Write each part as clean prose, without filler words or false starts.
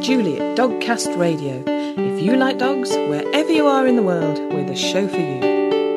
Julie at Dogcast Radio. If you like dogs, wherever you are in the world, we're the show for you.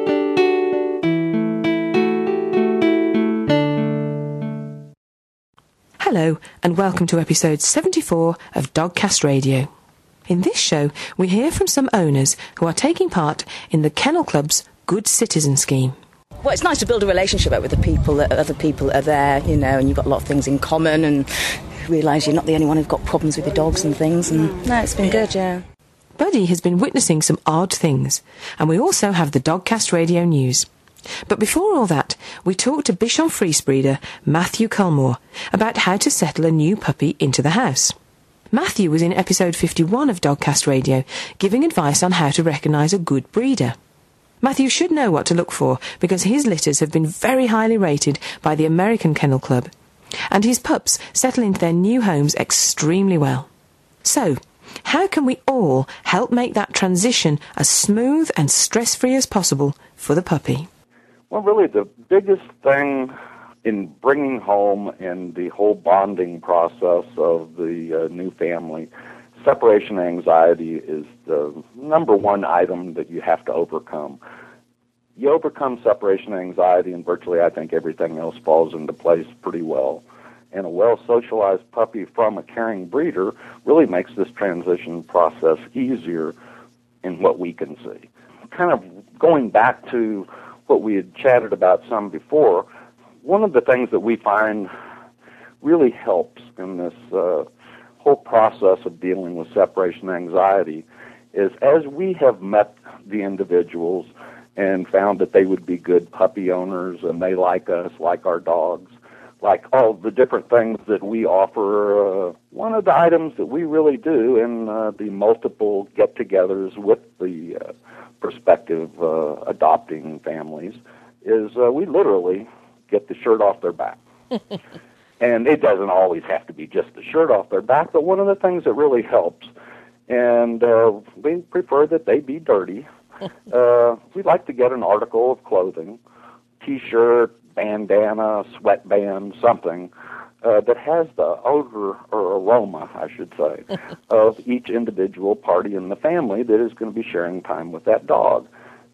Hello, and welcome to episode 74 of Dogcast Radio. In this show, we hear from some owners who are taking part in the Kennel Club's Good Citizen scheme. Well, it's nice to build a relationship up with the people, that other people are there, you know, and you've got a lot of things in common and realise you're not the only one who's got problems with your dogs and things. And no, it's been good, yeah. Buddy has been witnessing some odd things, and we also have the Dogcast Radio news. But before all that, we talked to Bichon Frise breeder Matthew Culmore about how to settle a new puppy into the house. Matthew was in episode 51 of Dogcast Radio, giving advice on how to recognise a good breeder. Matthew should know what to look for, because his litters have been very highly rated by the American Kennel Club, and his pups settle into their new homes extremely well. So, how can we all help make that transition as smooth and stress-free as possible for the puppy? Well, really, the biggest thing in bringing home and the whole bonding process of the new family, separation anxiety is the number one item that you have to overcome. You overcome separation anxiety, and virtually I think everything else falls into place pretty well. And a well-socialized puppy from a caring breeder really makes this transition process easier in what we can see. Kind of going back to what we had chatted about some before, one of the things that we find really helps in this whole process of dealing with separation anxiety is as we have met the individuals and found that they would be good puppy owners and they like us, like our dogs, like all the different things that we offer, one of the items that we really do in the multiple get-togethers with the prospective adopting families is we literally get the shirt off their back. And it doesn't always have to be just the shirt off their back, but one of the things that really helps, and we prefer that they be dirty, we like to get an article of clothing, T-shirt, bandana, sweatband, something that has the odor or aroma, I should say, of each individual party in the family that is going to be sharing time with that dog.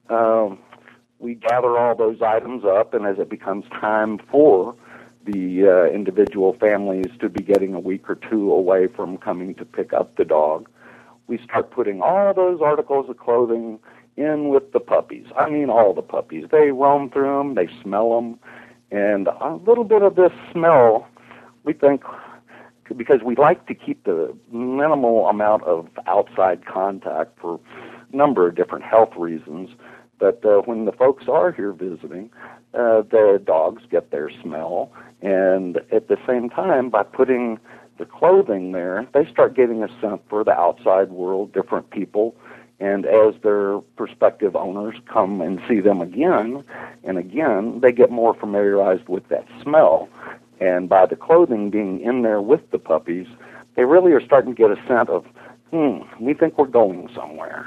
We gather all those items up, and as it becomes time for the individual families to be getting a week or two away from coming to pick up the dog, we start putting all those articles of clothing in with the puppies. I mean all the puppies. They roam through them, they smell them, and a little bit of this smell, we think, because we like to keep the minimal amount of outside contact for a number of different health reasons, but when the folks are here visiting, the dogs get their smell, and at the same time, by putting the clothing there, they start getting a scent for the outside world, different people, and as their prospective owners come and see them again and again, they get more familiarized with that smell. And by the clothing being in there with the puppies, they really are starting to get a scent of, we think we're going somewhere.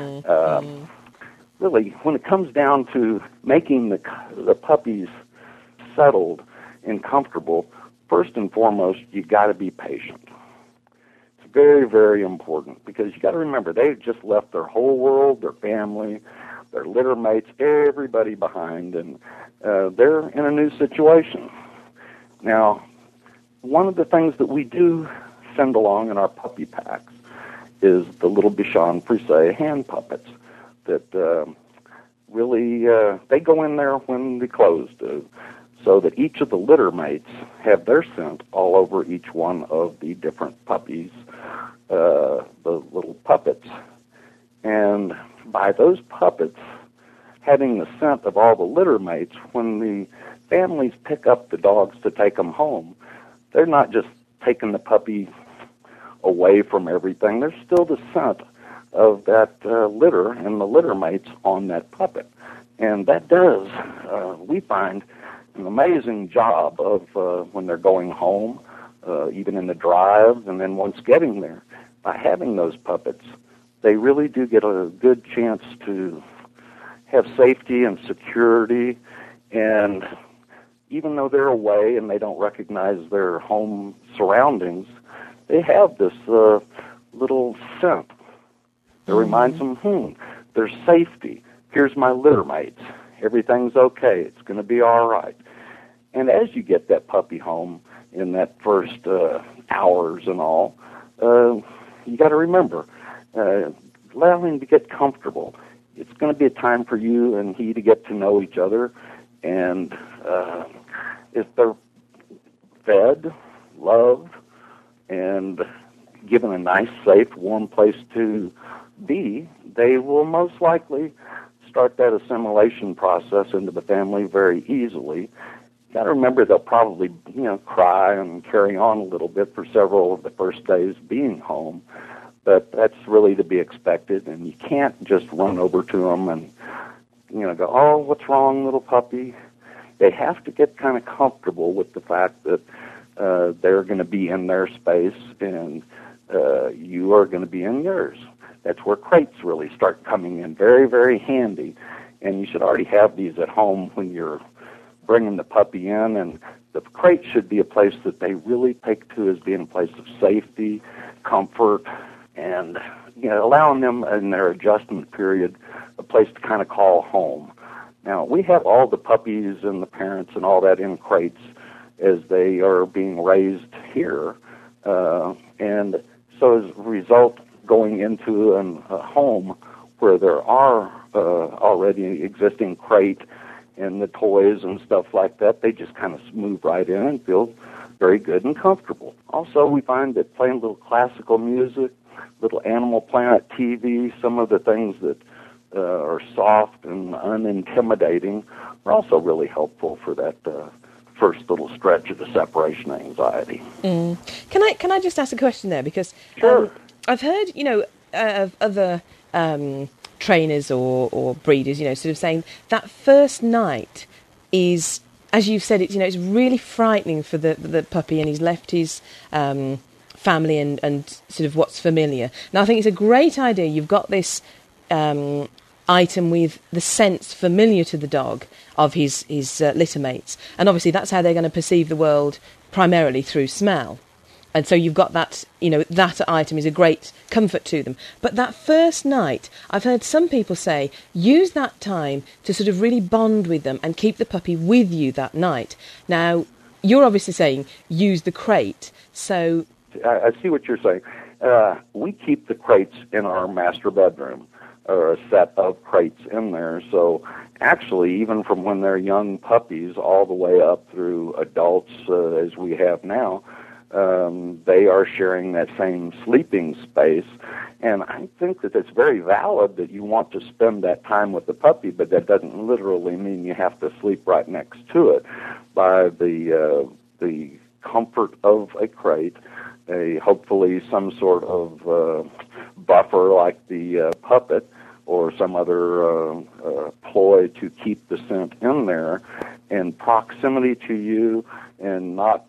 Really, when it comes down to making the puppies settled and comfortable, first and foremost, you've got to be patient. Very, very important, because you got to remember, they've just left their whole world, their family, their litter mates, everybody behind, and they're in a new situation. Now, one of the things that we do send along in our puppy packs is the little Bichon Frise hand puppets that really, they go in there when the clothes do, so that each of the litter mates have their scent all over each one of the different puppies, the little puppets. And by those puppets having the scent of all the litter mates, when the families pick up the dogs to take them home, they're not just taking the puppy away from everything. There's still the scent of that litter and the litter mates on that puppet. And that does, we find, an amazing job of when they're going home, even in the drive, and then once getting there. By having those puppets, they really do get a good chance to have safety and security, and even though they're away and they don't recognize their home surroundings, they have this little scent that reminds them, there's safety. Here's my litter mates. Everything's okay. It's going to be all right. And as you get that puppy home in that first hours and all, you got to remember, allow him to get comfortable. It's going to be a time for you and he to get to know each other. And if they're fed, loved, and given a nice, safe, warm place to be, they will most likely start that assimilation process into the family very easily. You got to remember they'll probably, cry and carry on a little bit for several of the first days being home, but that's really to be expected, and you can't just run over to them and, go, oh, what's wrong, little puppy? They have to get kind of comfortable with the fact that they're going to be in their space and you are going to be in yours. That's where crates really start coming in very, very handy, and you should already have these at home when you're bringing the puppy in, and the crate should be a place that they really take to as being a place of safety, comfort, and allowing them in their adjustment period a place to kind of call home. Now, we have all the puppies and the parents and all that in crates as they are being raised here, and so as a result, going into a home where there are already existing crate and the toys and stuff like that, they just kind of move right in and feel very good and comfortable. Also, we find that playing a little classical music, little Animal Planet TV, some of the things that are soft and unintimidating are also really helpful for that first little stretch of the separation anxiety. Can I just ask a question there? Because sure. I've heard, of other trainers or breeders, sort of saying that first night is, as you've said, it's really frightening for the puppy, and he's left his family and sort of what's familiar. Now, I think it's a great idea. You've got this item with the scents familiar to the dog of his litter mates, and obviously that's how they're going to perceive the world primarily through smell. And so you've got that, that item is a great comfort to them. But that first night, I've heard some people say, use that time to sort of really bond with them and keep the puppy with you that night. Now, you're obviously saying use the crate, so... I see what you're saying. We keep the crates in our master bedroom, or a set of crates in there. So actually, even from when they're young puppies all the way up through adults as we have now, they are sharing that same sleeping space. And I think that it's very valid that you want to spend that time with the puppy, but that doesn't literally mean you have to sleep right next to it. By the comfort of a crate, hopefully some sort of buffer like the puppet or some other ploy to keep the scent in there, and proximity to you, and not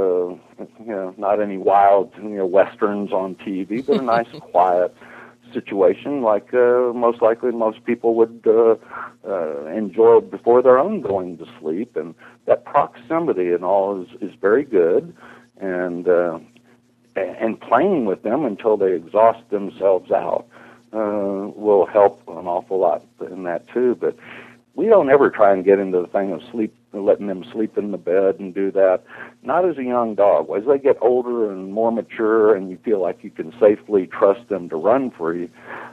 not any wild westerns on TV, but a nice quiet situation like most likely most people would enjoy before their own going to sleep. And that proximity and all is very good, and playing with them until they exhaust themselves out will help an awful lot in that too. But we don't ever try and get into the thing of letting them sleep in the bed and do that. Not as a young dog. As they get older and more mature and you feel like you can safely trust them to run free,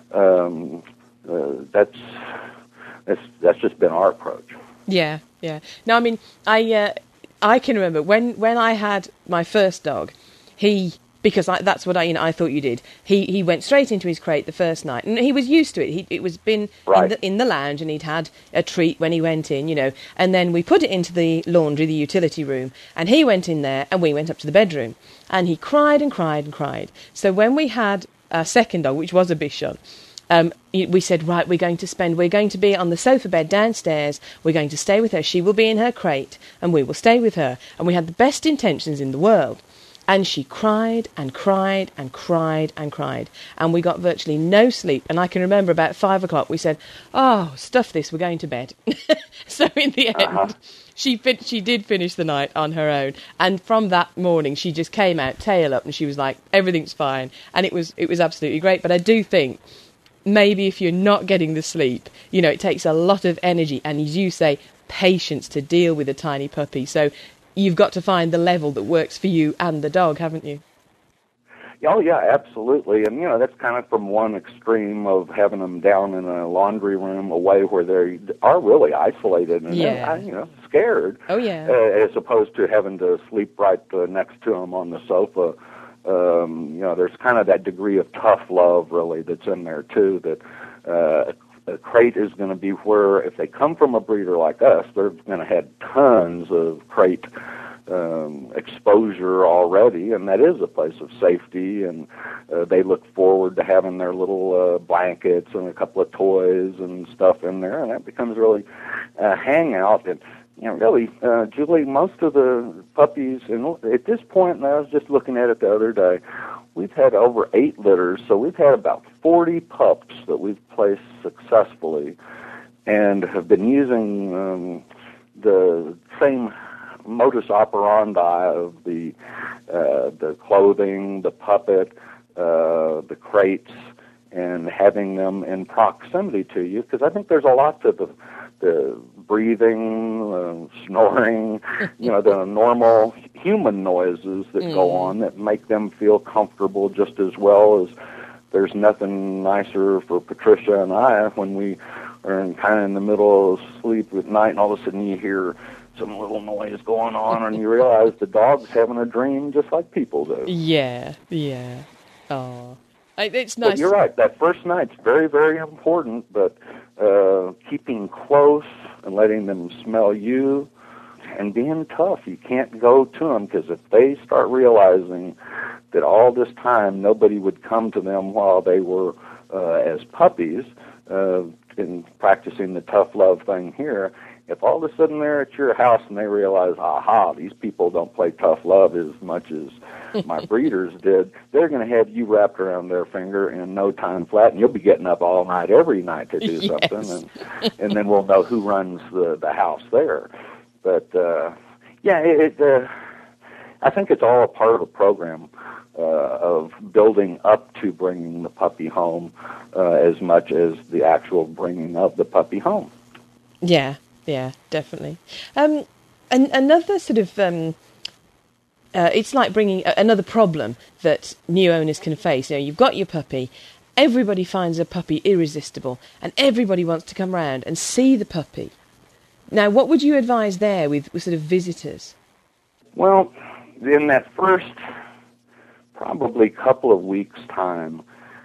that's just been our approach. Yeah. No, I mean, I can remember when I had my first dog, because that's what I thought you did. He went straight into his crate the first night, and he was used to it. It was been right in the lounge, and he'd had a treat when he went in, And then we put it into the laundry, the utility room, and he went in there, and we went up to the bedroom, and he cried and cried and cried. So when we had our second dog, which was a Bichon, we said, right, we're going to be on the sofa bed downstairs. We're going to stay with her. She will be in her crate, and we will stay with her. And we had the best intentions in the world. And she cried and cried and cried and cried. And we got virtually no sleep. And I can remember about 5 o'clock we said, oh, stuff this, we're going to bed. So in the end, she did finish the night on her own. And from that morning, she just came out, tail up, and she was like, everything's fine. And it was absolutely great. But I do think maybe if you're not getting the sleep, you know, it takes a lot of energy. And as you say, patience to deal with a tiny puppy. So you've got to find the level that works for you and the dog, haven't you? Oh, yeah, absolutely. And, you know, that's kind of from one extreme of having them down in a laundry room away where they are really isolated and, you know, scared. Oh, yeah. As opposed to having to sleep right next to them on the sofa. You know, there's kind of that degree of tough love, really, that's in there, too, that a crate is going to be where, if they come from a breeder like us, they're going to have tons of crate exposure already, and that is a place of safety, and they look forward to having their little blankets and a couple of toys and stuff in there, and that becomes really a hangout. And, you know, really, Julie, most of the puppies, and at this point, and I was just looking at it the other day, we've had over 8 litters, so we've had about 40 pups that we've placed successfully and have been using the same modus operandi of the clothing, the puppet, the crates, and having them in proximity to you, because I think there's a lot to the breathing, snoring, you know, the normal human noises that go on that make them feel comfortable just as well as there's nothing nicer for Patricia and I when we are kind of in the middle of sleep at night and all of a sudden you hear some little noise going on and you realize the dog's having a dream just like people do. Yeah. Oh, it's nice. But you're right. That first night's very, very important, but keeping close and letting them smell you and being tough. You can't go to them, because if they start realizing that all this time nobody would come to them while they were as puppies in practicing the tough love thing here, if all of a sudden they're at your house and they realize, aha, these people don't play tough love as much as my breeders did, they're going to have you wrapped around their finger in no time flat, and you'll be getting up all night, every night to do something, and then we'll know who runs the house there. But, I think it's all a part of a program of building up to bringing the puppy home as much as the actual bringing of the puppy home. Yeah, definitely. And another sort of, it's like bringing another problem that new owners can face. You know, you've got your puppy, everybody finds a puppy irresistible, and everybody wants to come round and see the puppy. Now, what would you advise there with sort of visitors? Well, in that first probably couple of weeks' time,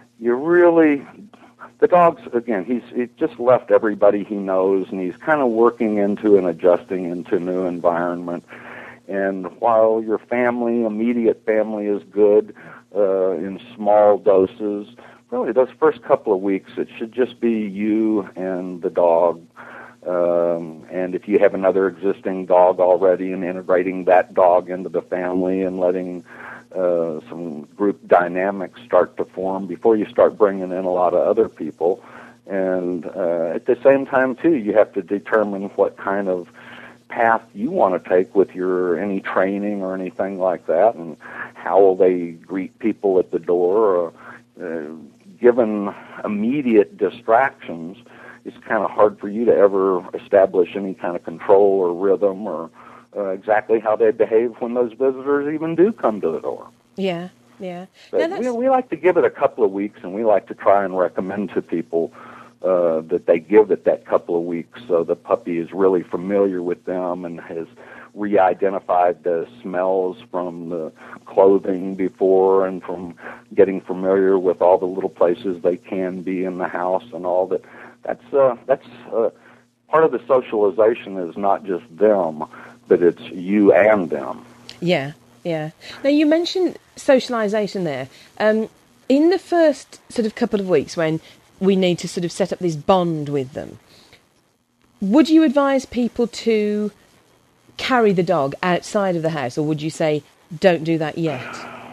the dog's, again, he just left everybody he knows, and he's kind of working into and adjusting into a new environment. And while your immediate family is good in small doses, really those first couple of weeks, it should just be you and the dog. And if you have another existing dog already, and integrating that dog into the family and letting some group dynamics start to form before you start bringing in a lot of other people. And at the same time, too, you have to determine what kind of path you want to take with any training or anything like that, and how will they greet people at the door. Given immediate distractions, it's kind of hard for you to ever establish any kind of control or rhythm or exactly how they behave when those visitors even do come to the door. Yeah. But we like to give it a couple of weeks, and we like to try and recommend to people that they give it that couple of weeks so the puppy is really familiar with them and has re-identified the smells from the clothing before, and from getting familiar with all the little places they can be in the house and all that. That's part of the socialization is not just them, but it's you and them. Yeah. Now, you mentioned socialisation there. In the first sort of couple of weeks when we need to sort of set up this bond with them, would you advise people to carry the dog outside of the house, or would you say don't do that yet?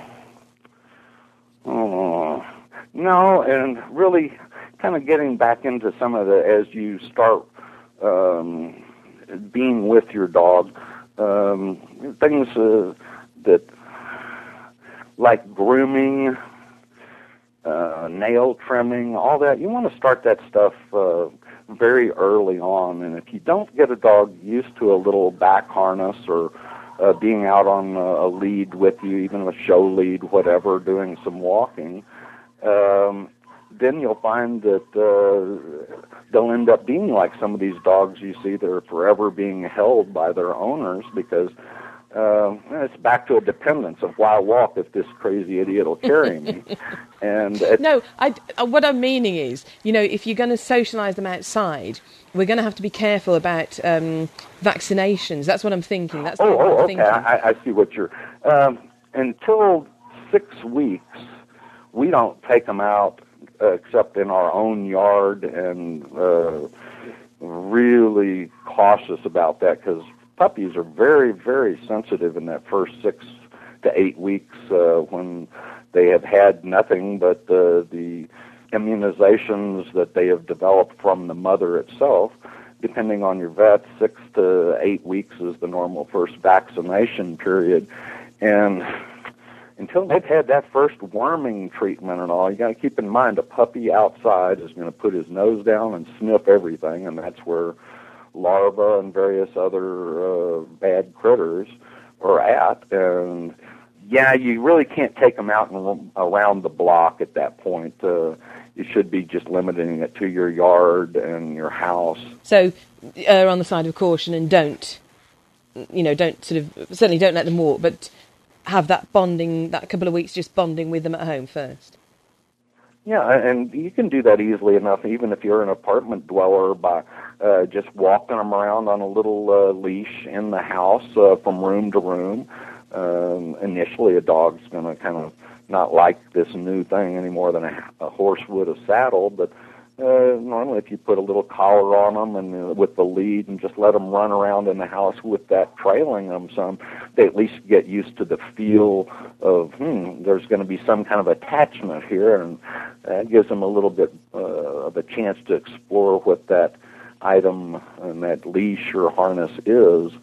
Oh, no, and really kind of getting back into some of the, as you start being with your dog, things that, like grooming, nail trimming, all that, you want to start that stuff very early on. And if you don't get a dog used to a little back harness or being out on a lead with you, even a show lead, whatever, doing some walking, then you'll find that they'll end up being like some of these dogs you see that are forever being held by their owners because it's back to a dependence of why walk if this crazy idiot will carry me. And no, what I'm meaning is, if you're going to socialise them outside, we're going to have to be careful about vaccinations. That's what I'm thinking. That's what I'm thinking. I see what you're... until 6 weeks, we don't take them out except in our own yard, and really cautious about that because puppies are very, very sensitive in that first 6 to 8 weeks when they have had nothing but the immunizations that they have developed from the mother itself. Depending on your vet, 6 to 8 weeks is the normal first vaccination period. And until they've had that first worming treatment and all, you got to keep in mind a puppy outside is going to put his nose down and sniff everything, and that's where larvae and various other bad critters are at. And yeah, you really can't take them out and around the block at that point. You should be just limiting it to your yard and your house. So err on the side of caution and don't certainly don't let them walk, but have that bonding, that couple of weeks just bonding with them at home first. Yeah, and you can do that easily enough, even if you're an apartment dweller, by just walking them around on a little leash in the house from room to room. Initially, a dog's going to kind of not like this new thing any more than a horse would a saddle, but normally if you put a little collar on them and with the lead and just let them run around in the house with that trailing them some, they at least get used to the feel of, there's going to be some kind of attachment here, and that gives them a little bit of a chance to explore what that item and that leash or harness is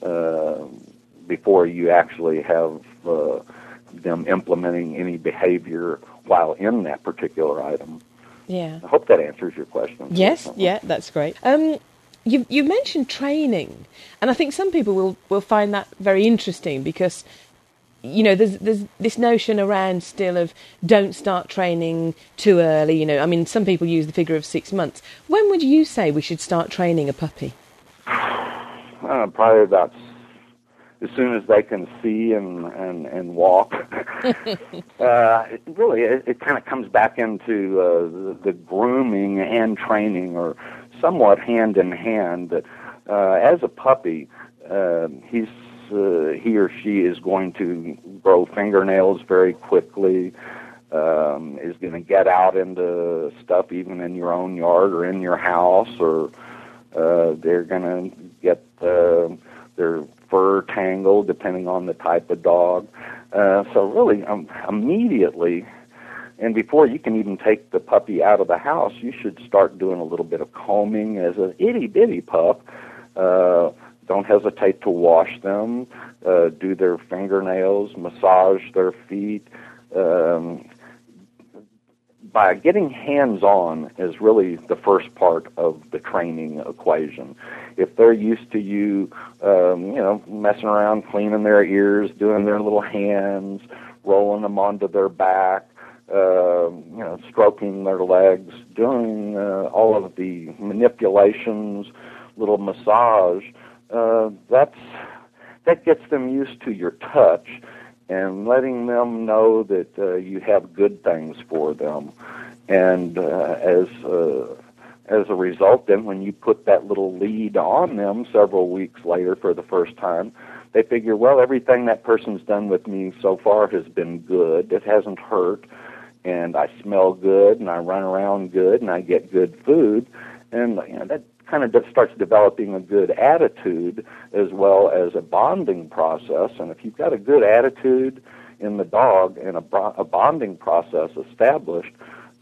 before you actually have them implementing any behavior while in that particular item. Yeah. I hope that answers your question. Yes, yeah, that's great. You mentioned training, and I think some people will find that very interesting because, there's this notion around still of don't start training too early. I mean, some people use the figure of 6 months. When would you say we should start training a puppy? Probably about as soon as they can see and walk. Really, it kind of comes back into the grooming and training, or somewhat hand in hand. That as a puppy, he or she is going to grow fingernails very quickly. Is going to get out into stuff even in your own yard or in your house, or they're going to get their fur tangled, depending on the type of dog. So really, immediately, and before you can even take the puppy out of the house, you should start doing a little bit of combing as an itty-bitty pup. Don't hesitate to wash them, do their fingernails, massage their feet. By getting hands-on is really the first part of the training equation. If they're used to you, messing around, cleaning their ears, doing their little hands, rolling them onto their back, stroking their legs, doing all of the manipulations, little massage, that gets them used to your touch and letting them know that you have good things for them. And as a result, then when you put that little lead on them several weeks later for the first time, they figure, well, everything that person's done with me so far has been good. It hasn't hurt, and I smell good, and I run around good, and I get good food. And that kind of starts developing a good attitude as well as a bonding process. And if you've got a good attitude in the dog and a bonding process established,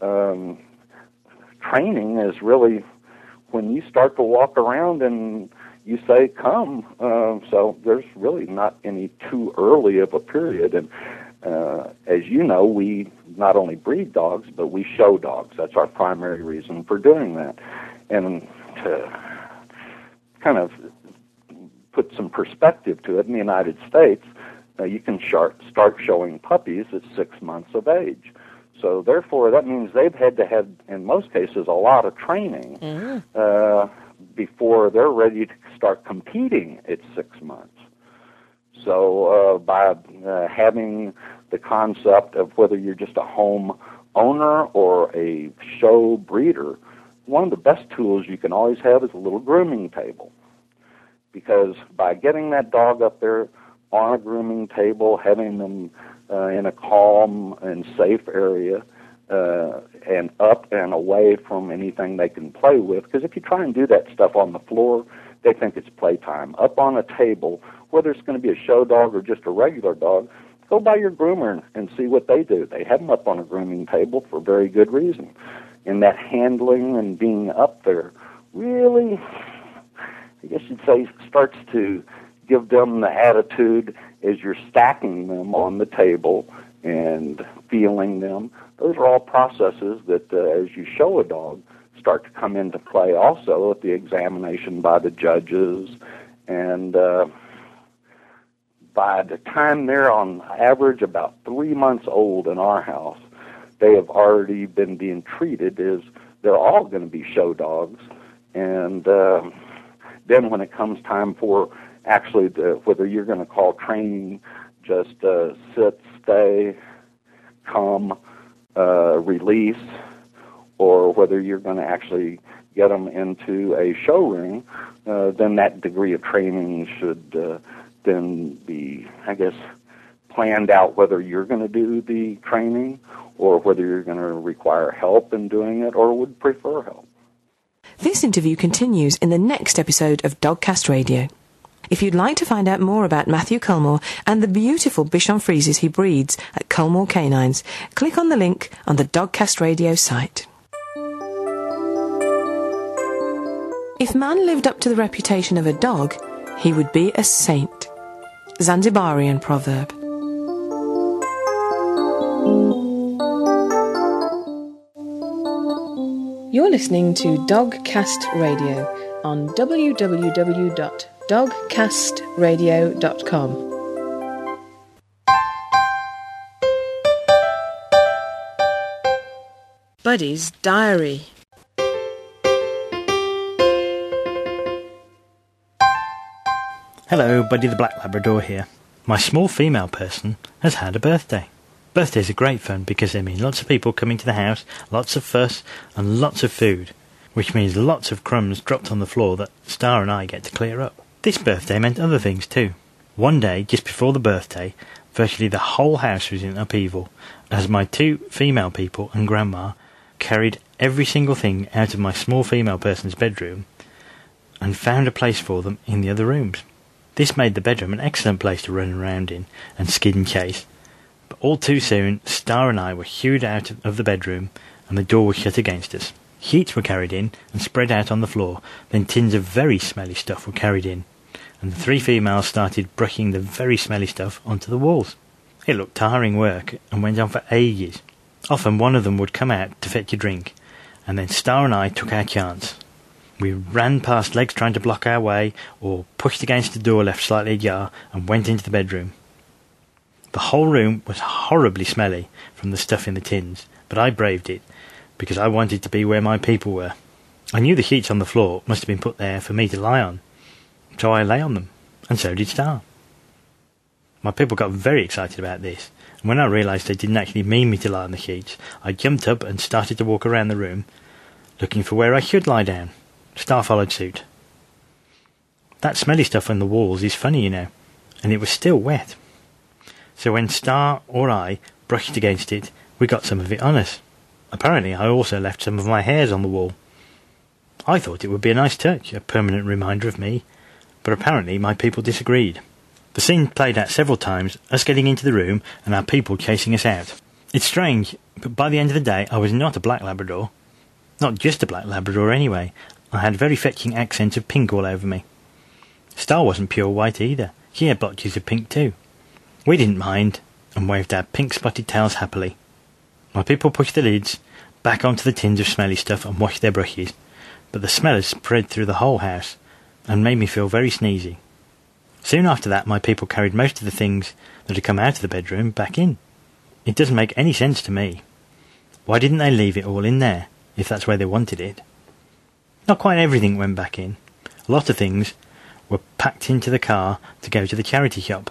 training is really when you start to walk around and you say, come. So there's really not any too early of a period. And as you know, we not only breed dogs, but we show dogs. That's our primary reason for doing that. And to kind of put some perspective to it, in the United States, you can start showing puppies at 6 months of age. So therefore, that means they've had to have, in most cases, a lot of training before they're ready to start competing at 6 months. So by having the concept of whether you're just a home owner or a show breeder, one of the best tools you can always have is a little grooming table. Because by getting that dog up there on a grooming table, having them in a calm and safe area, and up and away from anything they can play with, because if you try and do that stuff on the floor, they think it's playtime. Up on a table, whether it's going to be a show dog or just a regular dog, go by your groomer and see what they do. They have them up on a grooming table for very good reason. And that handling and being up there really, I guess you'd say, starts to give them the attitude as you're stacking them on the table and feeling them. Those are all processes that, as you show a dog, start to come into play also at the examination by the judges. And by the time they're on average about 3 months old in our house, they have already been being treated as they're all going to be show dogs. And then when it comes time for actually whether you're going to call training just sit, stay, come, release, or whether you're going to actually get them into a show ring, then that degree of training should then be, I guess, planned out whether you're going to do the training or whether you're going to require help in doing it or would prefer help. This interview continues in the next episode of Dogcast Radio. If you'd like to find out more about Matthew Culmore and the beautiful Bichon Frieses he breeds at Culmore Canines, click on the link on the Dogcast Radio site. If man lived up to the reputation of a dog, he would be a saint. Zanzibarian proverb. You're listening to Dogcast Radio on www.dogcastradio.com. Buddy's Diary. Hello, Buddy the Black Labrador here. My small female person has had a birthday. Birthdays are great fun because they mean lots of people coming to the house, lots of fuss, and lots of food, which means lots of crumbs dropped on the floor that Star and I get to clear up. This birthday meant other things too. One day, just before the birthday, virtually the whole house was in upheaval, as my two female people and Grandma carried every single thing out of my small female person's bedroom and found a place for them in the other rooms. This made the bedroom an excellent place to run around in and skid and chase. But all too soon, Star and I were hewed out of the bedroom and the door was shut against us. Sheets were carried in and spread out on the floor, then tins of very smelly stuff were carried in, and the three females started brushing the very smelly stuff onto the walls. It looked tiring work and went on for ages. Often one of them would come out to fetch a drink, and then Star and I took our chance. We ran past legs trying to block our way, or pushed against the door left slightly ajar and went into the bedroom. The whole room was horribly smelly from the stuff in the tins, but I braved it, because I wanted to be where my people were. I knew the sheets on the floor must have been put there for me to lie on, so I lay on them, and so did Star. My people got very excited about this, and when I realised they didn't actually mean me to lie on the sheets, I jumped up and started to walk around the room, looking for where I should lie down. Star followed suit. That smelly stuff on the walls is funny, you know, and it was still wet. So when Star or I brushed against it, we got some of it on us. Apparently I also left some of my hairs on the wall. I thought it would be a nice touch, a permanent reminder of me, but apparently my people disagreed. The scene played out several times, us getting into the room and our people chasing us out. It's strange, but by the end of the day I was not a black Labrador. Not just a black Labrador anyway. I had very fetching accents of pink all over me. Star wasn't pure white either. She had blotches of pink too. We didn't mind, and waved our pink spotted tails happily. My people pushed the lids back onto the tins of smelly stuff and washed their brushes, but the smell had spread through the whole house and made me feel very sneezy. Soon after that, my people carried most of the things that had come out of the bedroom back in. It doesn't make any sense to me. Why didn't they leave it all in there, if that's where they wanted it? Not quite everything went back in. A lot of things were packed into the car to go to the charity shop.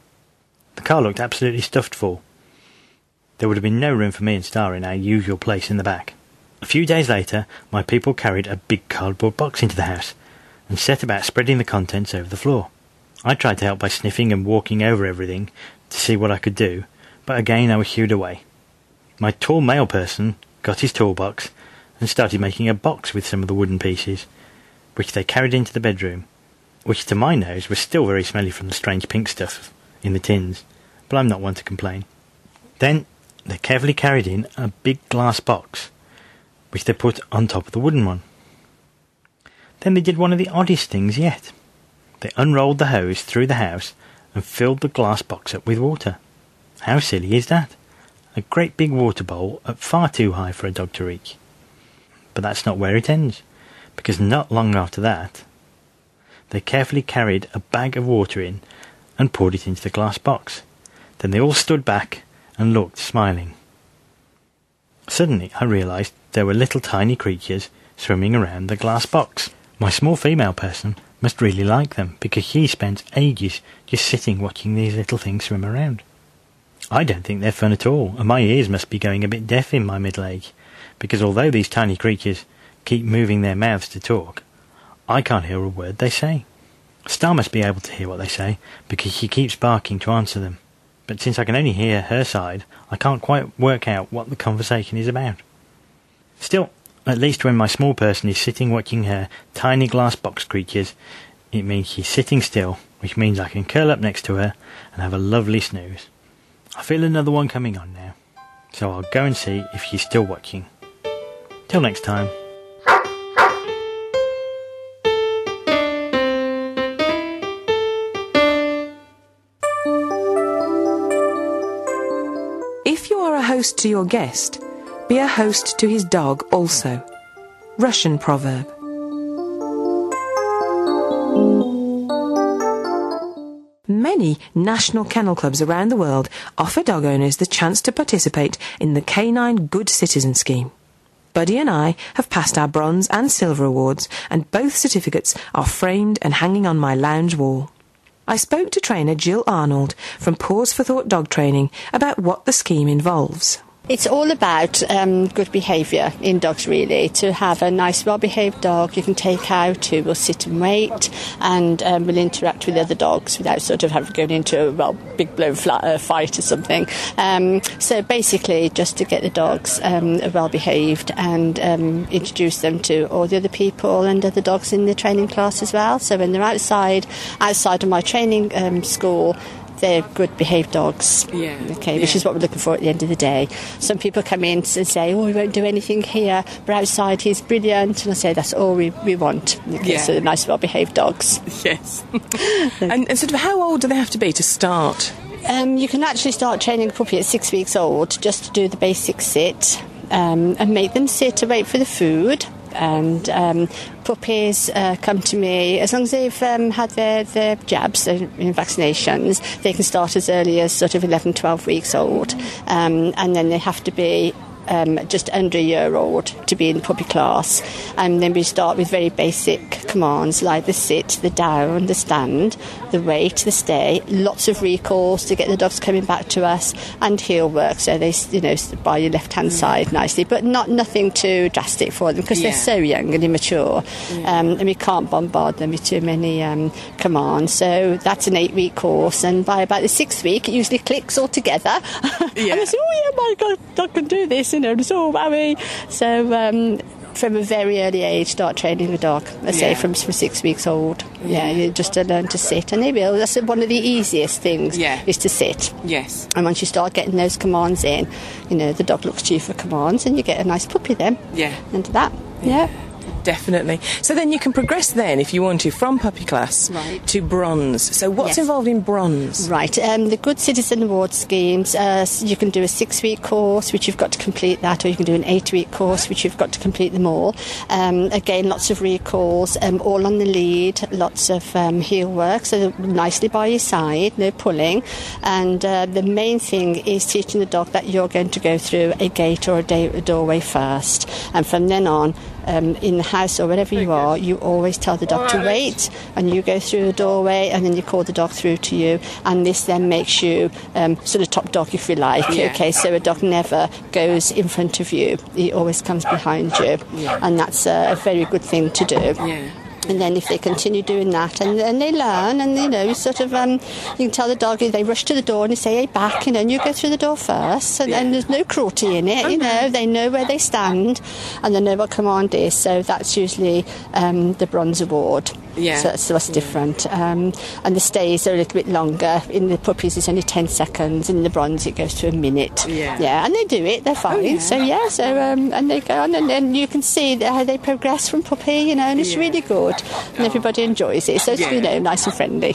The car looked absolutely stuffed full. There would have been no room for me and Star in our usual place in the back. A few days later, my people carried a big cardboard box into the house and set about spreading the contents over the floor. I tried to help by sniffing and walking over everything to see what I could do, but again I was shooed away. My tall male person got his toolbox and started making a box with some of the wooden pieces, which they carried into the bedroom, which to my nose was still very smelly from the strange pink stuff in the tins, but I'm not one to complain. Then they carefully carried in a big glass box, which they put on top of the wooden one. Then they did one of the oddest things yet. They unrolled the hose through the house and filled the glass box up with water. How silly is that? A great big water bowl up far too high for a dog to reach. But that's not where it ends, because not long after that, they carefully carried a bag of water in and poured it into the glass box. Then they all stood back and looked, smiling. Suddenly I realised there were little tiny creatures swimming around the glass box. My small female person must really like them, because she spends ages just sitting watching these little things swim around. I don't think they're fun at all, and my ears must be going a bit deaf in my middle age, because although these tiny creatures keep moving their mouths to talk, I can't hear a word they say. Star must be able to hear what they say, because she keeps barking to answer them. But since I can only hear her side, I can't quite work out what the conversation is about. Still, at least when my small person is sitting watching her tiny glass box creatures, it means she's sitting still, which means I can curl up next to her and have a lovely snooze. I feel another one coming on now, so I'll go and see if she's still watching. Till next time. If you are a host to your guest, be a host to his dog also. Russian proverb. Many national kennel clubs around the world offer dog owners the chance to participate in the Canine Good Citizen Scheme. Buddy and I have passed our bronze and silver awards, and both certificates are framed and hanging on my lounge wall. I spoke to trainer Jill Arnold from Paws for Thought Dog Training about what the scheme involves. It's all about good behaviour in dogs, really. To have a nice, well-behaved dog you can take out who will sit and wait and will interact with other dogs without sort of having going into a big-blown fight or something. So basically, just to get the dogs well-behaved and introduce them to all the other people and other dogs in the training class as well. So when they're outside of my training school, they're good behaved dogs, which is what we're looking for at the end of the day. Some people come in and say, we won't do anything here, but outside he's brilliant, and I say that's all we want. So they're nice, well-behaved dogs. Yes. and sort of how old do they have to be to start? You can actually start training a puppy at 6 weeks old, just to do the basic sit, and make them sit and wait for the food. And puppies come to me as long as they've had their jabs, their vaccinations. They can start as early as sort of 11, 12 weeks old, and then they have to be just under a year old to be in puppy class. And then we start with very basic commands like the sit, the down, the stand, the wait, the stay. Lots of recalls to get the dogs coming back to us, and heel work, so they by your left hand side nicely, but nothing too drastic for them because they're so young and immature, and we can't bombard them with too many commands. So that's an 8-week course, and by about the 6th week it usually clicks all together. And I say, my God, dog can do this, so Mammy. So From a very early age, start training a dog. I say from 6 weeks old. Yeah, you just learn to sit, and they will. That's one of the easiest things. Is to sit. Yes. And once you start getting those commands in, the dog looks to you for commands, and you get a nice puppy then. Yeah. Into that. Yeah. Definitely. So then you can progress then, if you want to, from puppy class to bronze. So what's involved in bronze? Right. The Good Citizen Award schemes, you can do a 6-week course, which you've got to complete that, or you can do an 8-week course, which you've got to complete them all. Again, lots of recalls, all on the lead, lots of heel work, so they're nicely by your side, no pulling. And the main thing is teaching the dog that you're going to go through a gate or a doorway first. And from then on, in the house or wherever you are, you always tell the dog to wait, and you go through the doorway, and then you call the dog through to you, and this then makes you sort of top dog, if you like. Okay, so a dog never goes in front of you, he always comes behind you, and that's a very good thing to do. And then if they continue doing that, and they learn, and sort of, you can tell the dog, they rush to the door and you say, hey, back, and you go through the door first, and there's no cruelty in it, they know where they stand, and they know what command is, so that's usually the Bronze Award. So that's different. And the stays are a little bit longer. In the puppies, it's only 10 seconds. In the bronze, it goes to a minute. And they do it. They're fine. And they go on, and then you can see how they progress from puppy, and it's really good. And everybody enjoys it. So it's, nice and friendly.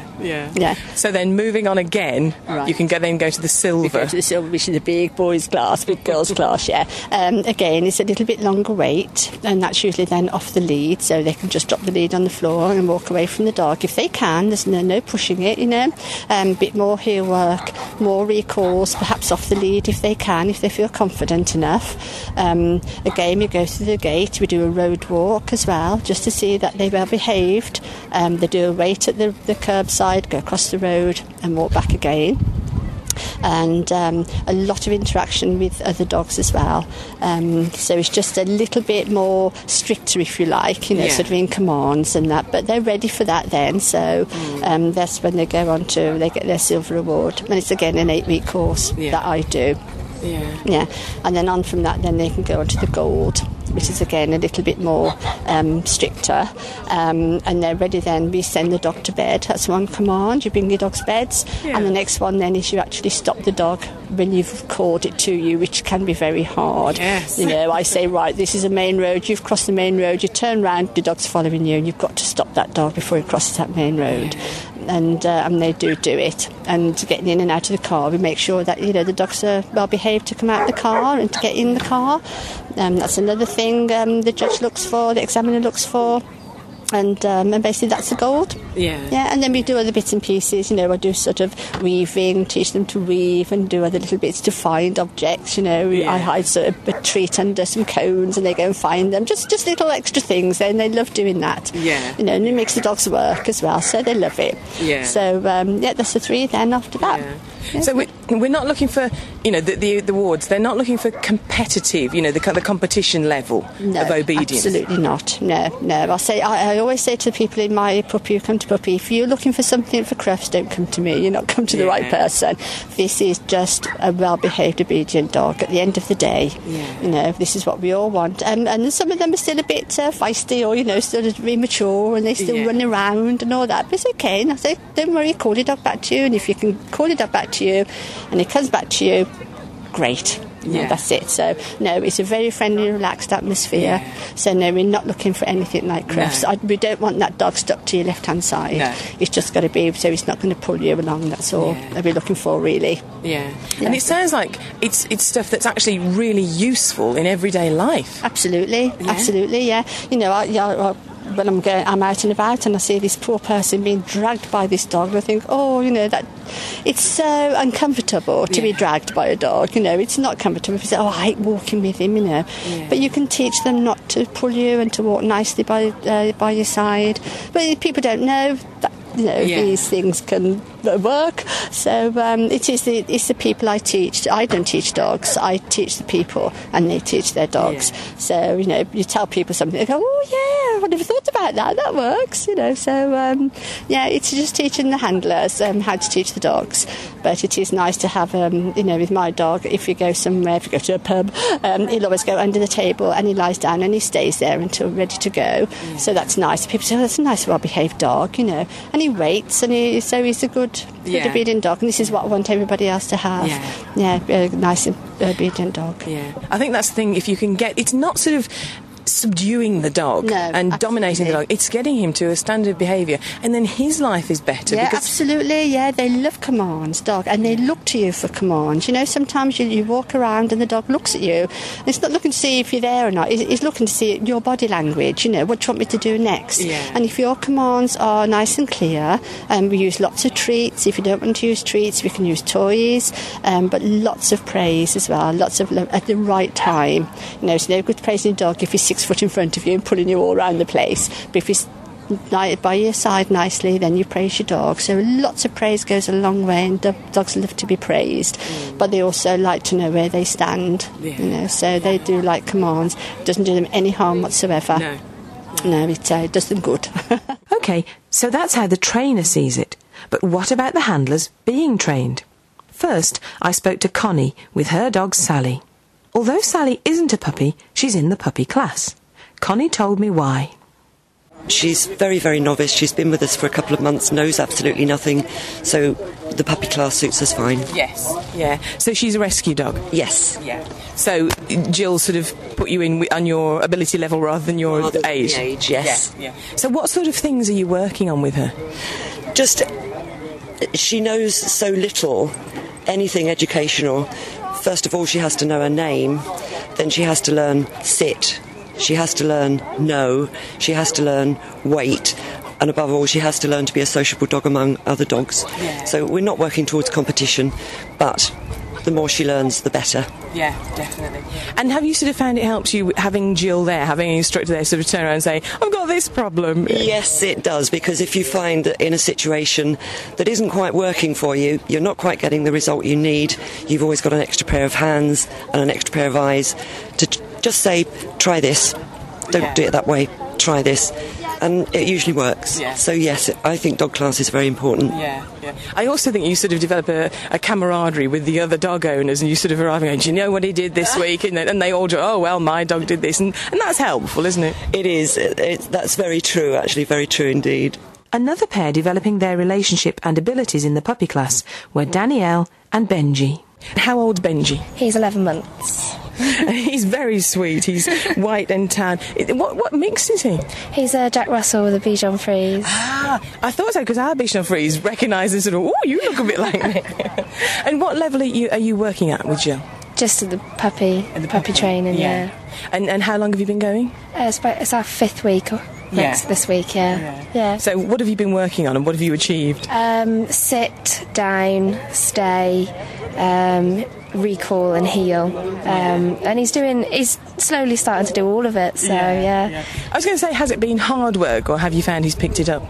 So then moving on again, you can then go to the silver. You go to the silver, which is the big boys' class, big girls' class, Again, it's a little bit longer wait, and that's usually then off the lead, so they can just drop the lead on the floor and walk away from the dog if they can. There's no pushing it, a bit more heel work, more recalls, perhaps off the lead if they can, if they feel confident enough. Again, we go through the gate, we do a road walk as well, just to see that they're well behaved. They do a wait at the curbside, go across the road and walk back again. And a lot of interaction with other dogs as well. So it's just a little bit more stricter, if you like, sort of in commands and that. But they're ready for that then. So that's when they go on to, they get their silver award. And it's again an 8-week course that I do. And then on from that, then they can go on to the gold, which is again a little bit more stricter, and they're ready then. We send the dog to bed. That's one command. You bring your dog's beds, and the next one then is you actually stop the dog when you've called it to you, which can be very hard. I say, right, this is a main road, you've crossed the main road, you turn round, the dog's following you, and you've got to stop that dog before he crosses that main road. And they do it. And getting in and out of the car, we make sure that the dogs are well behaved to come out of the car and to get in the car. That's another thing the judge looks for, the examiner looks for. And basically that's the gold. And then we do other bits and pieces. I do sort of weaving, teach them to weave, and do other little bits to find objects. I hide sort of a treat under some cones, and they go and find them. Just little extra things, and they love doing that. And it makes the dogs work as well, so they love it. So that's the 3 then after that. So we're not looking for, the awards. They're not looking for competitive, the competition level of obedience. Absolutely not. No. I always say to the people in my puppy who come to puppy, if you're looking for something for Crufts, don't come to me. You're not come to the right person. This is just a well-behaved, obedient dog. At the end of the day, this is what we all want. And some of them are still a bit feisty, or still immature, and they still run around and all that. But it's okay. And I say, don't worry, call your dog back to you, and if you can call your dog back to you, and it comes back to you, great. That's it. So no, it's a very friendly, relaxed atmosphere. So no, we're not looking for anything like Crufts. We don't want that dog stuck to your left hand side. It's just got to be so it's not going to pull you along. That's all that we're looking for, really. And it sounds like it's stuff that's actually really useful in everyday life. Absolutely. When I'm out and about and I see this poor person being dragged by this dog, I think, that it's so uncomfortable to be dragged by a dog. It's not comfortable. People say, I hate walking with him, But you can teach them not to pull you and to walk nicely by your side. But people don't know these things can work. So it's the people I teach. I don't teach dogs. I teach the people, and they teach their dogs. Yeah. So you tell people something, they go, oh yeah, I never thought about that. That works. So it's just teaching the handlers how to teach the dogs. But it is nice to have with my dog, if you go somewhere, if you go to a pub, he'll always go under the table and he lies down and he stays there until ready to go. Yeah. So that's nice. People say, oh, that's a nice, well-behaved dog, and he waits, and so he's a good obedient dog, and this is what I want everybody else to have. A nice obedient dog. Yeah, I think that's the thing. If you can get, it's not sort of subduing the dog and dominating the dog. It's getting him to a standard behaviour, and then his life is better. Yeah, absolutely. Yeah, they love commands, dog, and they look to you for commands. Sometimes you walk around and the dog looks at you. And it's not looking to see if you're there or not. It's looking to see your body language. What do you want me to do next? Yeah. And if your commands are nice and clear, we use lots of treats. If you don't want to use treats, we can use toys, but lots of praise as well. Lots of love at the right time. It's no good praising a dog if he's 6 foot in front of you and pulling you all around the place. But if he's by your side nicely, then you praise your dog. So lots of praise goes a long way, and dogs love to be praised. But they also like to know where they stand. So they do like commands. It doesn't do them any harm whatsoever. No, it does them good. OK, so that's how the trainer sees it. But what about the handlers being trained? First, I spoke to Connie with her dog Sally. Although Sally isn't a puppy, she's in the puppy class. Connie told me why. She's very, very novice. She's been with us for a couple of months, knows absolutely nothing. So the puppy class suits us fine. Yes, yeah. So she's a rescue dog? Yes. Yeah. So Jill sort of put you in on your ability level rather than your age? The age, yes. Yeah. So what sort of things are you working on with her? Just, she knows so little, anything educational. First of all, she has to know her name. Then she has to learn sit. She has to learn no. She has to learn wait. And above all, she has to learn to be a sociable dog among other dogs. Yeah. So we're not working towards competition, but the more she learns, the better. Yeah, definitely. And have you sort of found it helps you having Jill there, having an instructor there, sort of turn around and say, I've got this problem? Yes, it does, because if you find that in a situation that isn't quite working for you, you're not quite getting the result you need, you've always got an extra pair of hands and an extra pair of eyes to just say, try this. Don't do it that way. Try this. And it usually works. Yeah. So yes, I think dog class is very important. Yeah. I also think you sort of develop a camaraderie with the other dog owners, and you sort of arrive and go, do you know what he did this week? And they all do, oh, well, my dog did this. And that's helpful, isn't it? It is. That's very true, actually, very true indeed. Another pair developing their relationship and abilities in the puppy class were Danielle and Benji. How old's Benji? He's 11 months. He's very sweet. He's white and tan. What mix is he? He's a Jack Russell with a Bichon Frise. Ah, I thought so, because our Bichon Frise recognises sort of, oh, you look a bit like me. And what level are you working at with Jill? Just at the puppy training, yeah. And how long have you been going? It's our 5th week. This week, yeah. So what have you been working on, and what have you achieved? Sit, down, stay, recall and heel, and he's slowly starting to do all of it, so yeah. I was going to say, has it been hard work, or have you found he's picked it up?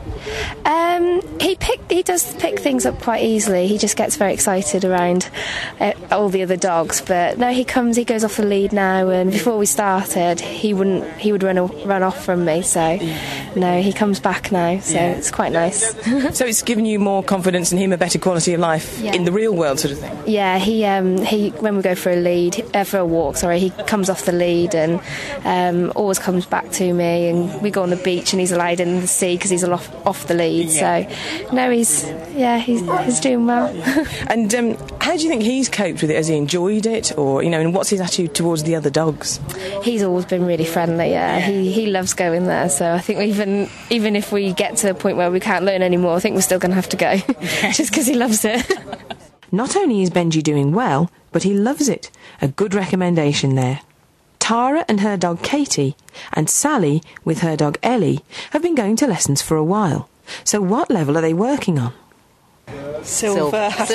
He does pick things up quite easily. He just gets very excited around all the other dogs, but no, he goes off the lead now, and before we started he would run off from me, so no, he comes back now, so it's quite nice. So it's given you more confidence in him, a better quality of life in the real world sort of thing? Yeah, he when we go for a walk, he comes off the lead and always comes back to me, and we go on the beach and he's allowed in the sea because he's off the lead. So no, he's doing well. And how do you think he's coped with it? Has he enjoyed it, or and what's his attitude towards the other dogs? He's always been really friendly. He loves going there. So I think even if we get to the point where we can't learn anymore, I think we're still going to have to go, just because he loves it. Not only is Benji doing well, but he loves it. A good recommendation there. Tara and her dog Katie, and Sally with her dog Ellie, have been going to lessons for a while. So what level are they working on? Silver,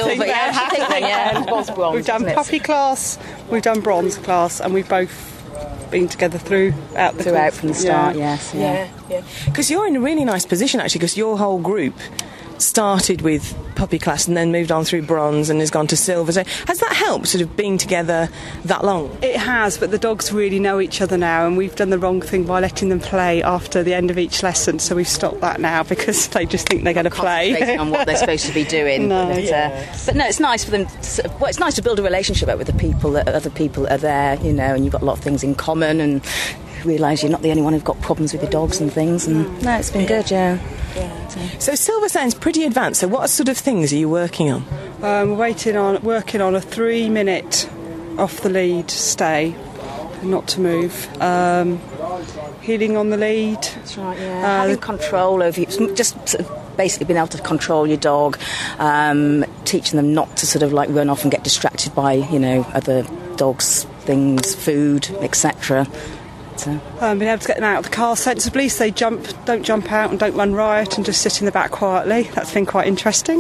yeah. We've done puppy class, we've done bronze class, and we've both been together throughout from the start. Yes, yeah. Because you're in a really nice position, actually, because your whole group started with puppy class and then moved on through bronze and has gone to silver. So has that helped, sort of being together that long? It has, but the dogs really know each other now, and we've done the wrong thing by letting them play after the end of each lesson, so we've stopped that now because they just think they're going to play. Concentrating on what they're supposed to be doing. No. But no, it's nice for them. It's nice to build a relationship with the people, that other people are there, you know, and you've got a lot of things in common, and realise you're not the only one who's got problems with your dogs and things. And no, it's been good, yeah. So silver sounds pretty advanced. So what sort of things are you working on? We're working on a 3-minute off the lead stay, not to move. Heeling on the lead. That's right, yeah. Having control over you, just sort of basically being able to control your dog, teaching them not to sort of like run off and get distracted by, you know, other dogs, things, food, etc. Being able to get them out of the car sensibly, so they don't jump out and don't run riot and just sit in the back quietly. That's been quite interesting.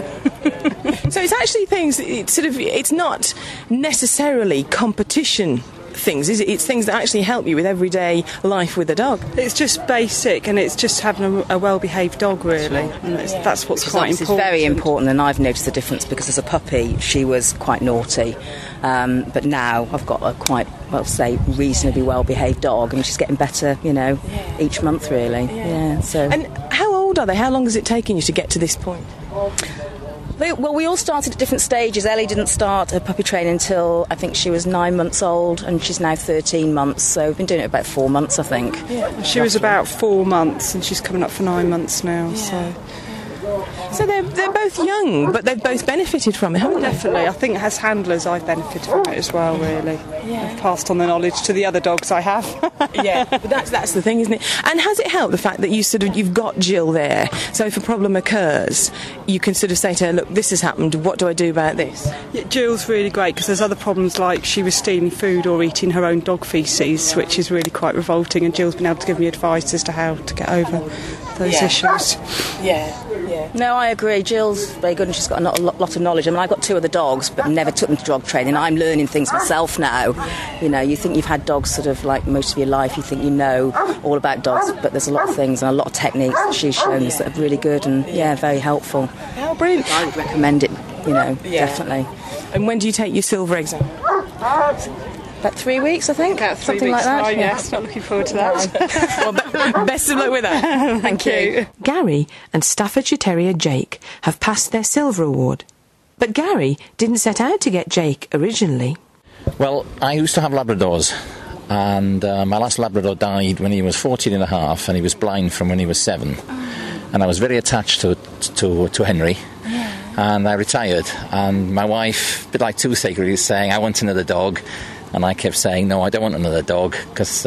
So it's actually things, it's not necessarily competition things, is it? It's things that actually help you with everyday life with a dog. It's just basic, and it's just having a well-behaved dog, really. And that's what's quite important. It's very important, and I've noticed the difference because as a puppy she was quite naughty, but now I've got a quite, well, say, reasonably well-behaved dog, and she's getting better, you know, each month, really. So. And how old are they? How long has it taken you to get to this point? Well, we all started at different stages. Ellie didn't start her puppy training until I think she was 9 months old, and she's now 13 months, so we've been doing it about 4 months, I think. Yeah. She was about 4 months, and she's coming up for 9 months now, So they're both young, but they've both benefited from it, haven't they? Definitely. I think as handlers I've benefited from it as well, really. I've passed on the knowledge to the other dogs I have. But that's the thing, isn't it? And has it helped, the fact that you've got Jill there, so if a problem occurs, you can sort of say to her, look, this has happened, what do I do about this? Yeah, Jill's really great, because there's other problems like she was stealing food or eating her own dog faeces, which is really quite revolting, and Jill's been able to give me advice as to how to get over those issues. No, I agree. Jill's very good, and she's got a lot of knowledge. I mean, I've got 2 other dogs, but never took them to dog training. I'm learning things myself now. You know, you think you've had dogs sort of like most of your life, you think you know all about dogs, but there's a lot of things and a lot of techniques that she's shown us that are really good and, very helpful. How brilliant. I would recommend it, you know, definitely. And when do you take your silver exam? About 3 weeks, I think. About 3 something weeks, like that. right, yes. Not looking forward to that. Well, best of luck with that. Thank you. Gary and Staffordshire Terrier Jake have passed their silver award. But Gary didn't set out to get Jake originally. Well, I used to have Labradors, and my last Labrador died when he was 14 and a half, and he was blind from when he was 7. And I was very attached to Henry. And I retired, and my wife, a bit like toothache, really, was saying, I want another dog. And I kept saying, no, I don't want another dog, because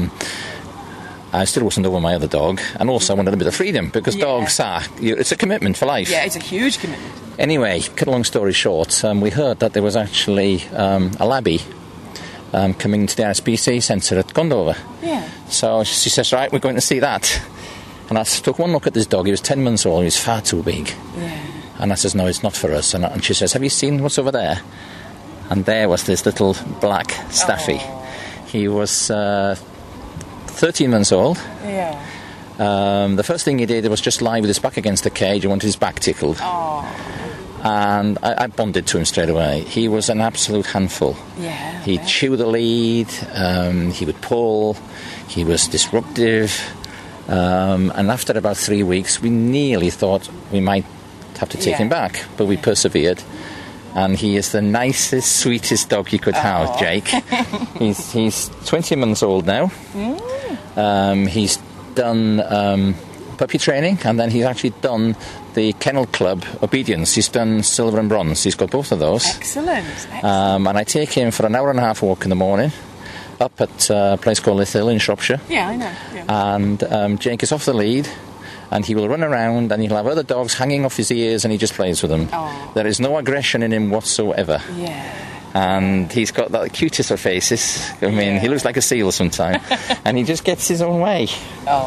I still wasn't over my other dog. And also I wanted a bit of freedom, because dogs are, it's a commitment for life. Yeah, it's a huge commitment. Anyway, cut a long story short, we heard that there was actually a labby coming to the RSPCA centre at Gondover. Yeah. So she says, right, we're going to see that. And I took one look at this dog. He was 10 months old. He was far too big. Yeah. And I says, no, it's not for us. And she says, have you seen what's over there? And there was this little black Staffy. He was 13 months old. Yeah. The first thing he did was just lie with his back against the cage and wanted his back tickled. And I bonded to him straight away. He was an absolute handful. Yeah. He'd chew the lead, he would pull, he was disruptive. And after about 3 weeks, we nearly thought we might have to take him back, but we persevered. And he is the nicest, sweetest dog you could have, Jake. He's 20 months old now. He's done puppy training, and then he's actually done the Kennel Club obedience. He's done silver and bronze. He's got both of those. Excellent. And I take him for an hour and a half walk in the morning, up at a place called Lithill in Shropshire. Yeah, I know. Yeah. And Jake is off the lead, and he will run around, and he'll have other dogs hanging off his ears, and he just plays with them. There is no aggression in him whatsoever. Yeah. And he's got the cutest of faces. I mean, he looks like a seal sometimes. And he just gets his own way.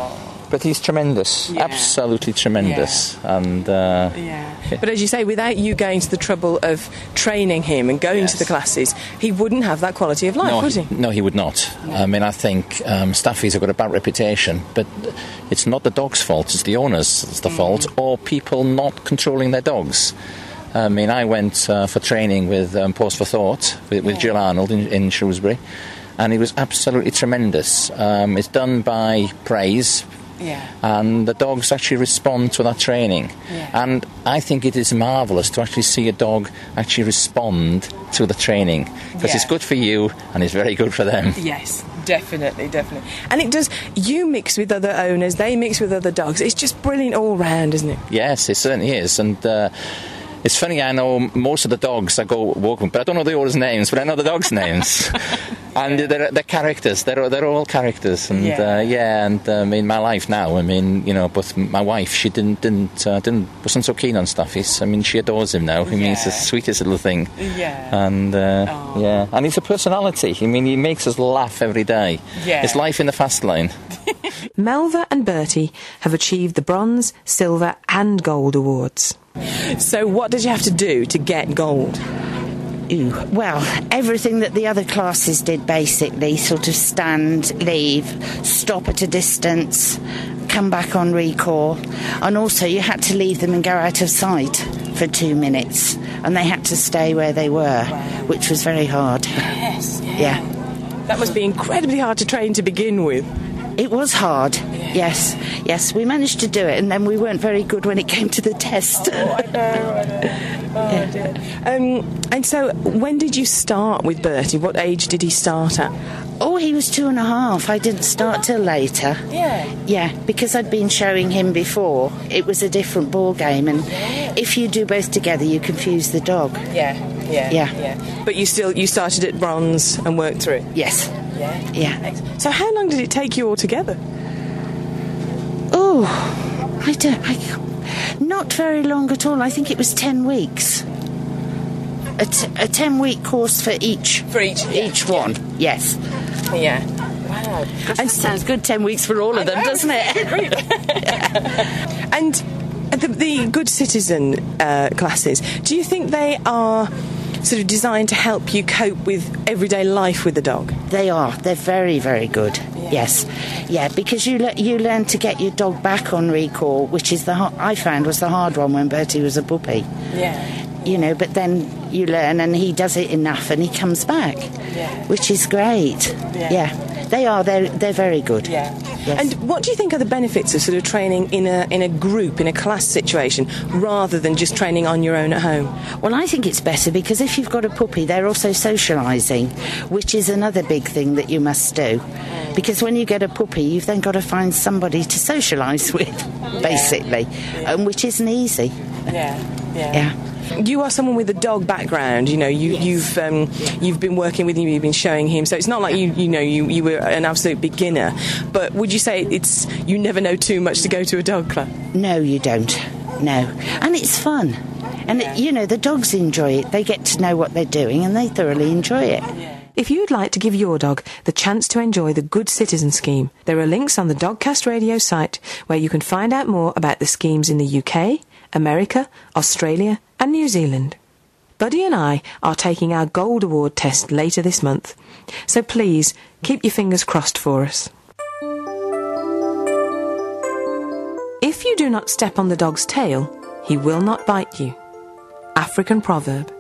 But he's tremendous, absolutely tremendous. And But as you say, without you going to the trouble of training him and going to the classes, he wouldn't have that quality of life, would he? No, he would not. No. I mean, I think staffies have got a bad reputation, but it's not the dog's fault, it's the owner's fault, or people not controlling their dogs. I mean, I went for training with Pause for Thought, with Jill Arnold in Shrewsbury, and it was absolutely tremendous. It's done by praise, and the dogs actually respond to that training. And I think it is marvellous to actually see a dog actually respond to the training, because it's good for you and it's very good for them. Yes, definitely. And it does, you mix with other owners, they mix with other dogs. It's just brilliant all round, isn't it? Yes, it certainly is. And it's funny, I know most of the dogs I go walking, but I don't know the owners' names, but I know the dogs' names. And they're characters. They're all characters. And I mean, my life now. I mean, you know, but my wife, she wasn't so keen on staffies. I mean, she adores him now. I mean, he's the sweetest little thing. And and he's a personality. I mean, he makes us laugh every day. It's life in the fast lane. Melva and Bertie have achieved the bronze, silver, and gold awards. So, what did you have to do to get gold? Well, everything that the other classes did, basically. Sort of stand, leave, stop at a distance, come back on recall. And also you had to leave them and go out of sight for 2 minutes. And they had to stay where they were, which was very hard. Yes. Yeah. That must be incredibly hard to train to begin with. It was hard, yes. We managed to do it, and then we weren't very good when it came to the test. I know. Dear. And so, when did you start with Bertie? What age did he start at? Oh, he was 2.5. I didn't start till later. Yeah, because I'd been showing him before. It was a different ball game, and if you do both together, you confuse the dog. Yeah. But you started at bronze and worked through it? Yes. Yeah. So how long did it take you all together? Oh, not very long at all. I think it was 10 weeks. A 10-week course for each one. Yes. Yeah. Wow. And sounds good. 10 weeks for all of them, doesn't it? And the Good Citizen classes, do you think they are sort of designed to help you cope with everyday life with the dog? They are. They're very, very good. Yes. Yeah, because you learn to get your dog back on recall, which is I found was the hard one when Bertie was a puppy. You know, but then you learn and he does it enough and he comes back, which is great. They are. They're very good. Yes. And what do you think are the benefits of sort of training in a group, in a class situation, rather than just training on your own at home? Well, I think it's better because if you've got a puppy, they're also socialising, which is another big thing that you must do. Because when you get a puppy, you've then got to find somebody to socialise with, basically, which isn't easy. Yeah. You are someone with a dog background. You know, you've been working with him, you've been showing him. So it's not like you were an absolute beginner. But would you say you never know too much to go to a dog club? No, you don't. No, and it's fun, and the dogs enjoy it. They get to know what they're doing, and they thoroughly enjoy it. If you'd like to give your dog the chance to enjoy the Good Citizen scheme, there are links on the Dogcast Radio site where you can find out more about the schemes in the UK, America, Australia and New Zealand. Buddy and I are taking our Gold Award test later this month, so please keep your fingers crossed for us. If you do not step on the dog's tail, he will not bite you. African proverb.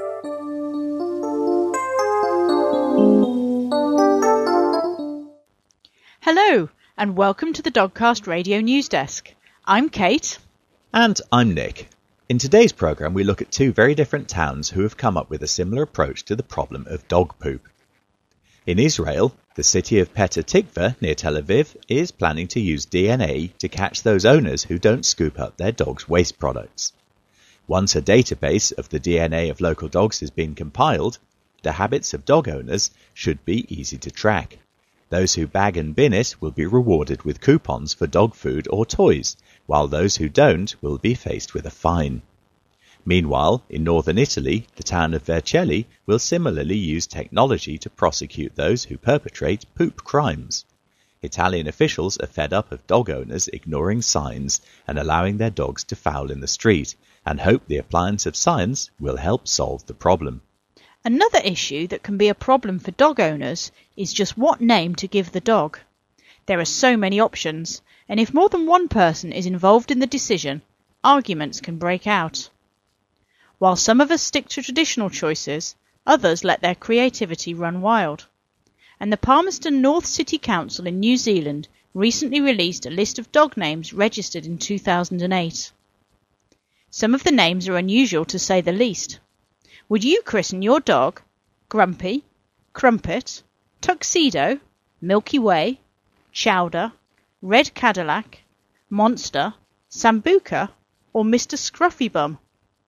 Hello, and welcome to the Dogcast Radio News Desk. I'm Kate. And I'm Nick. In today's programme, we look at two very different towns who have come up with a similar approach to the problem of dog poop. In Israel, the city of Petah Tikva, near Tel Aviv, is planning to use DNA to catch those owners who don't scoop up their dog's waste products. Once a database of the DNA of local dogs has been compiled, the habits of dog owners should be easy to track. Those who bag and bin it will be rewarded with coupons for dog food or toys, while those who don't will be faced with a fine. Meanwhile, in northern Italy, the town of Vercelli will similarly use technology to prosecute those who perpetrate poop crimes. Italian officials are fed up of dog owners ignoring signs and allowing their dogs to foul in the street, and hope the appliance of science will help solve the problem. Another issue that can be a problem for dog owners is just what name to give the dog. There are so many options, and if more than one person is involved in the decision, arguments can break out. While some of us stick to traditional choices, others let their creativity run wild. And the Palmerston North City Council in New Zealand recently released a list of dog names registered in 2008. Some of the names are unusual to say the least. Would you christen your dog Grumpy, Crumpet, Tuxedo, Milky Way, Chowder, Red Cadillac, Monster, Sambuca, or Mr. Scruffy-Bum?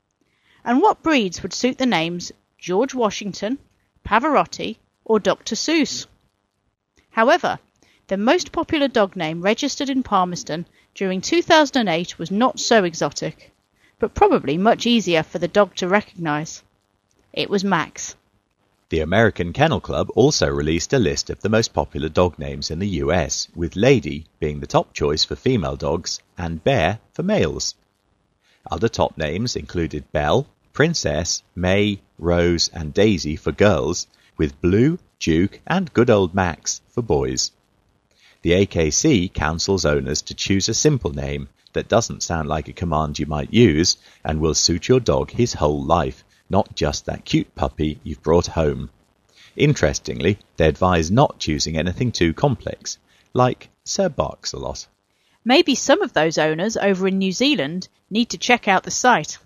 And what breeds would suit the names George Washington, Pavarotti, or Dr. Seuss? However, the most popular dog name registered in Palmerston during 2008 was not so exotic, but probably much easier for the dog to recognise. It was Max. The American Kennel Club also released a list of the most popular dog names in the US, with Lady being the top choice for female dogs and Bear for males. Other top names included Belle, Princess, May, Rose and Daisy for girls, with Blue, Duke and good old Max for boys. The AKC counsels owners to choose a simple name that doesn't sound like a command you might use and will suit your dog his whole life, not just that cute puppy you've brought home. Interestingly, they advise not choosing anything too complex, like Sir Barks-a-Lot. Maybe some of those owners over in New Zealand need to check out the site.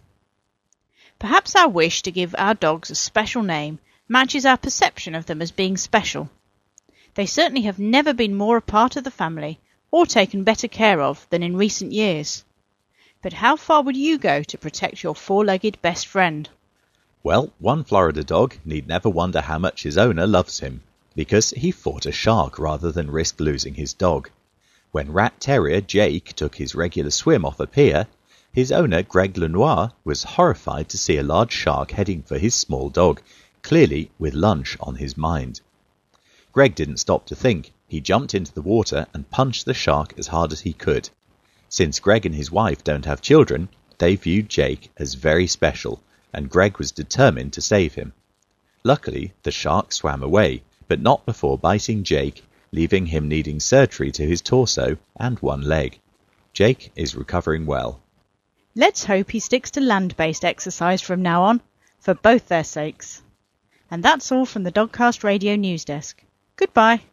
Perhaps our wish to give our dogs a special name matches our perception of them as being special. They certainly have never been more a part of the family or taken better care of than in recent years. But how far would you go to protect your four-legged best friend? Well, one Florida dog need never wonder how much his owner loves him, because he fought a shark rather than risk losing his dog. When rat terrier Jake took his regular swim off a pier, his owner Greg Lenoir was horrified to see a large shark heading for his small dog, clearly with lunch on his mind. Greg didn't stop to think. He jumped into the water and punched the shark as hard as he could. Since Greg and his wife don't have children, they viewed Jake as very special, and Greg was determined to save him. Luckily, the shark swam away, but not before biting Jake, leaving him needing surgery to his torso and one leg. Jake is recovering well. Let's hope he sticks to land-based exercise from now on, for both their sakes. And that's all from the Dogcast Radio News Desk. Goodbye.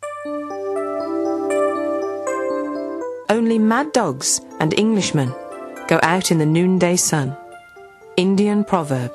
Only mad dogs and Englishmen go out in the noonday sun. Indian proverb.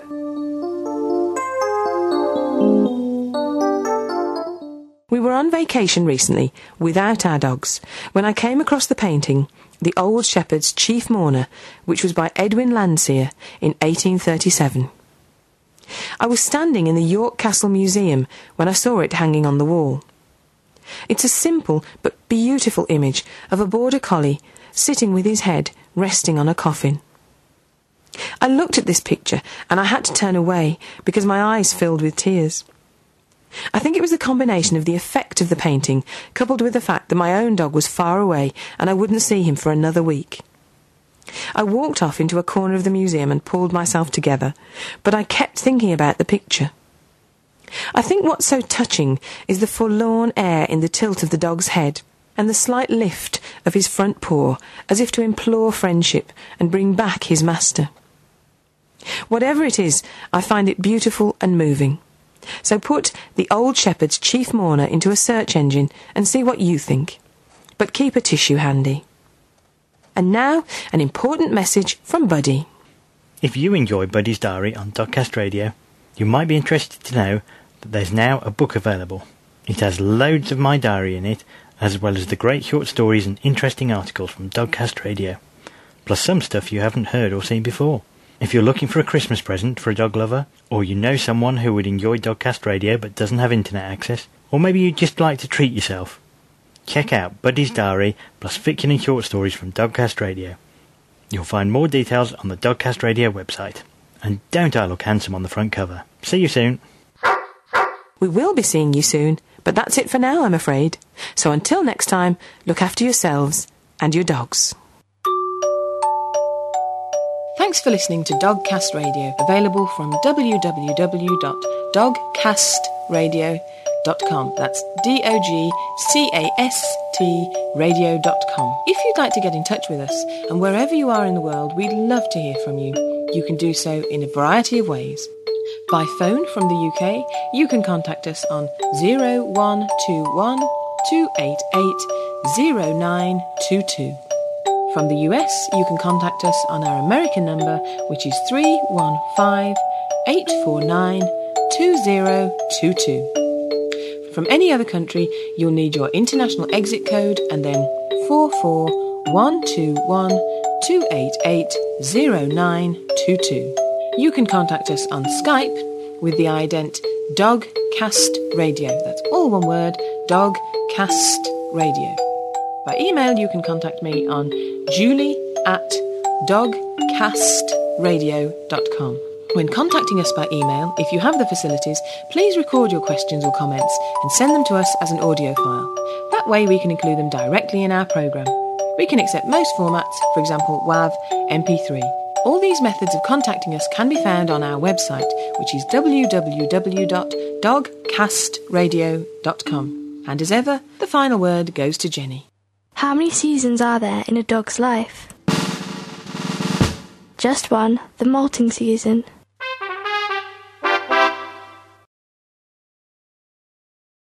We were on vacation recently without our dogs when I came across the painting The Old Shepherd's Chief Mourner, which was by Edwin Landseer in 1837. I was standing in the York Castle Museum when I saw it hanging on the wall. It's a simple but beautiful image of a border collie sitting with his head resting on a coffin. I looked at this picture and I had to turn away because my eyes filled with tears. I think it was the combination of the effect of the painting coupled with the fact that my own dog was far away and I wouldn't see him for another week. I walked off into a corner of the museum and pulled myself together, but I kept thinking about the picture. I think what's so touching is the forlorn air in the tilt of the dog's head and the slight lift of his front paw as if to implore friendship and bring back his master. Whatever it is, I find it beautiful and moving. So put The Old Shepherd's Chief Mourner into a search engine and see what you think. But keep a tissue handy. And now, an important message from Buddy. If you enjoy Buddy's Diary on Dogcast Radio, you might be interested to know that there's now a book available. It has loads of my diary in it, as well as the great short stories and interesting articles from Dogcast Radio, plus some stuff you haven't heard or seen before. If you're looking for a Christmas present for a dog lover, or you know someone who would enjoy Dogcast Radio but doesn't have internet access, or maybe you'd just like to treat yourself, check out Buddy's Diary plus fiction and short stories from Dogcast Radio. You'll find more details on the Dogcast Radio website. And don't I look handsome on the front cover? See you soon. We will be seeing you soon. But that's it for now, I'm afraid. So until next time, look after yourselves and your dogs. Thanks for listening to Dogcast Radio, available from www.dogcastradio.com. That's DOGCAST radio.com. If you'd like to get in touch with us, and wherever you are in the world, we'd love to hear from you. You can do so in a variety of ways. By phone from the UK, you can contact us on 0121 288 0922. From the US, you can contact us on our American number, which is 315-849-2022. From any other country, you'll need your international exit code and then 44121 288 0922. You can contact us on Skype with the ident Dogcast Radio. That's all one word, Dogcast Radio. By email, you can contact me on julie@dogcastradio.com. When contacting us by email, if you have the facilities, please record your questions or comments and send them to us as an audio file. That way we can include them directly in our programme. We can accept most formats, for example WAV, MP3. All these methods of contacting us can be found on our website, which is www.dogcastradio.com. And as ever, the final word goes to Jenny. How many seasons are there in a dog's life? Just one, the molting season.